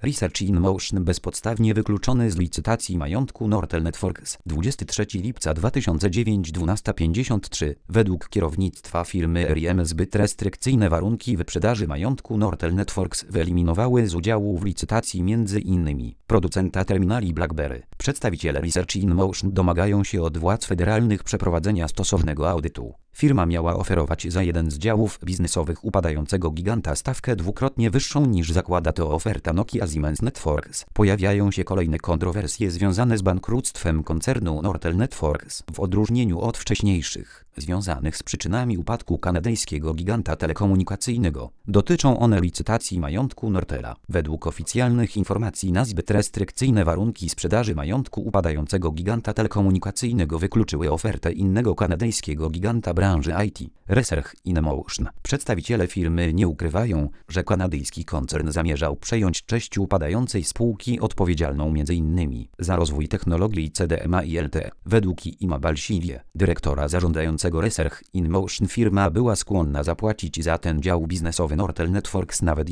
Research in Motion bezpodstawnie wykluczony z licytacji majątku Nortel Networks. 23 lipca 2009 12:53. Według kierownictwa firmy RIM zbyt restrykcyjne warunki wyprzedaży majątku Nortel Networks wyeliminowały z udziału w licytacji m.in. producenta terminali BlackBerry. Przedstawiciele Research in Motion domagają się od władz federalnych przeprowadzenia stosownego audytu. Firma miała oferować za jeden z działów biznesowych upadającego giganta stawkę dwukrotnie wyższą niż zakłada to oferta Nokia Siemens Networks. Pojawiają się kolejne kontrowersje związane z bankructwem koncernu Nortel Networks, w odróżnieniu od wcześniejszych, związanych z przyczynami upadku kanadyjskiego giganta telekomunikacyjnego. Dotyczą one licytacji majątku Nortela. Według oficjalnych informacji na zbyt restrykcyjne warunki sprzedaży majątku upadającego giganta telekomunikacyjnego wykluczyły ofertę innego kanadyjskiego giganta branży IT, Research in Motion. Przedstawiciele firmy nie ukrywają, że kanadyjski koncern zamierzał przejąć część upadającej spółki odpowiedzialną m.in. za rozwój technologii CDMA i LTE. Według Ima Balsilie, dyrektora zarządzającego Research in Motion, firma była skłonna zapłacić za ten dział biznesowy Nortel Networks nawet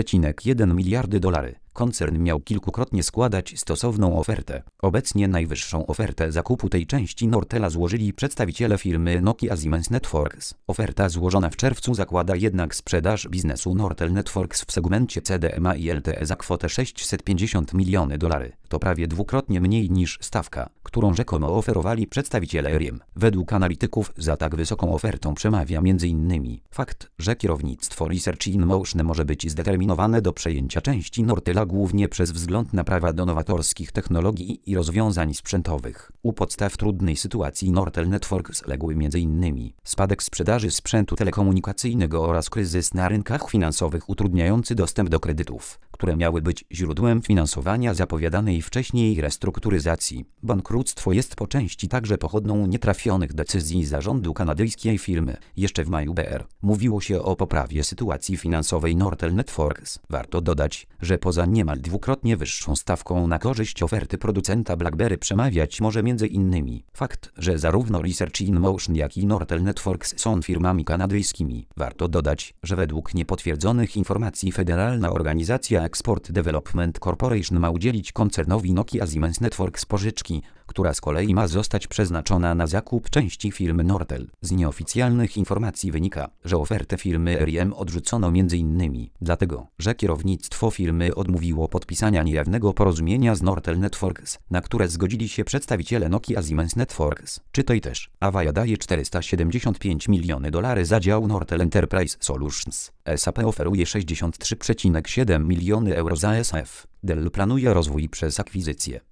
$1,1 miliardy. Koncern miał kilkukrotnie składać stosowną ofertę. Obecnie najwyższą ofertę zakupu tej części Nortela złożyli przedstawiciele firmy Nokia Siemens Networks. Oferta złożona w czerwcu zakłada jednak sprzedaż biznesu Nortel Networks w segmencie CDMA i LTE za kwotę $650 milionów. To prawie dwukrotnie mniej niż stawka, którą rzekomo oferowali przedstawiciele RIM. Według analityków za tak wysoką ofertą przemawia m.in. fakt, że kierownictwo Research in Motion może być zdeterminowane do przejęcia części Nortela głównie przez wzgląd na prawa do nowatorskich technologii i rozwiązań sprzętowych. U podstaw trudnej sytuacji Nortel Networks legły m.in. spadek sprzedaży sprzętu telekomunikacyjnego oraz kryzys na rynkach finansowych utrudniający dostęp do kredytów, które miały być źródłem finansowania zapowiadanej wcześniej restrukturyzacji. Bankructwo jest po części także pochodną nietrafionych decyzji zarządu kanadyjskiej firmy. Jeszcze w maju BR mówiło się o poprawie sytuacji finansowej Nortel Networks. Warto dodać, że poza niemal dwukrotnie wyższą stawką na korzyść oferty producenta BlackBerry przemawiać może m.in. fakt, że zarówno Research in Motion, jak i Nortel Networks są firmami kanadyjskimi. Warto dodać, że według niepotwierdzonych informacji federalna organizacja Export Development Corporation ma udzielić koncernowi Nokia Siemens Networks pożyczki, która z kolei ma zostać przeznaczona na zakup części firmy Nortel. Z nieoficjalnych informacji wynika, że ofertę firmy RIM odrzucono m.in. dlatego, że kierownictwo firmy odmówiło podpisania niejawnego porozumienia z Nortel Networks, na które zgodzili się przedstawiciele Nokia Siemens Networks. Czytaj też. Avaya daje $475 milionów za dział Nortel Enterprise Solutions. SAP oferuje €63,7 milionów za SF. Dell planuje rozwój przez akwizycję.